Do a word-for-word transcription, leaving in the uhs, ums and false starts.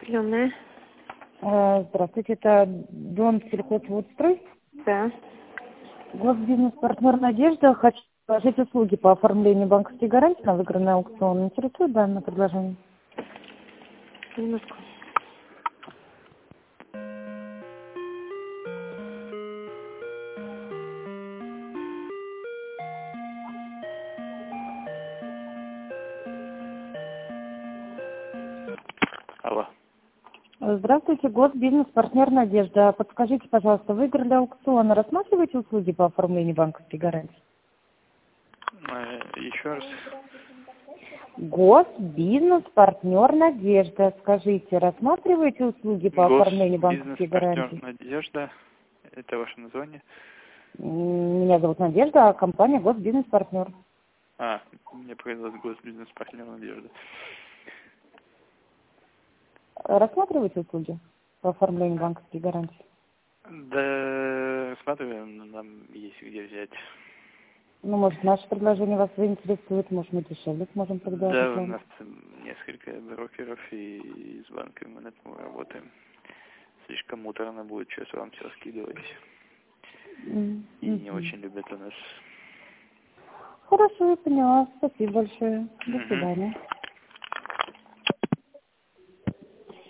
Приемная. Э, Здравствуйте, это Дон сельхозводстрой. Да. Госбизнес-партнер «Надежда». Хочу предложить услуги по оформлению банковской гарантии на выигранный аукцион. Интересует данное предложение? Минутку. Алло. Здравствуйте, Госбизнес-партнер «Надежда». Подскажите, пожалуйста, выиграли аукцион. Рассматриваете услуги по оформлению банковской гарантии? Э, Еще раз. Госбизнес-партнер «Надежда». Скажите, рассматриваете услуги по оформлению банковской гарантии? Госбизнес-партнер «Надежда». Это ваше название? М, Меня зовут Надежда, а компания «Госбизнес-партнер». А, мне показалось госбизнес-партнер «Надежда». Рассматриваете услуги по оформлению банковской гарантии? Да, рассматриваем, но нам есть где взять. Ну, может, наше предложение вас заинтересует, может, мы дешевле сможем предложить Да, у вам. нас там несколько брокеров, и с банками мы над этим работаем. Слишком муторно будет сейчас вам все скидывать. М, И не мгм. очень любят у нас. Хорошо, я поняла. Спасибо большое. До Мгм. свидания.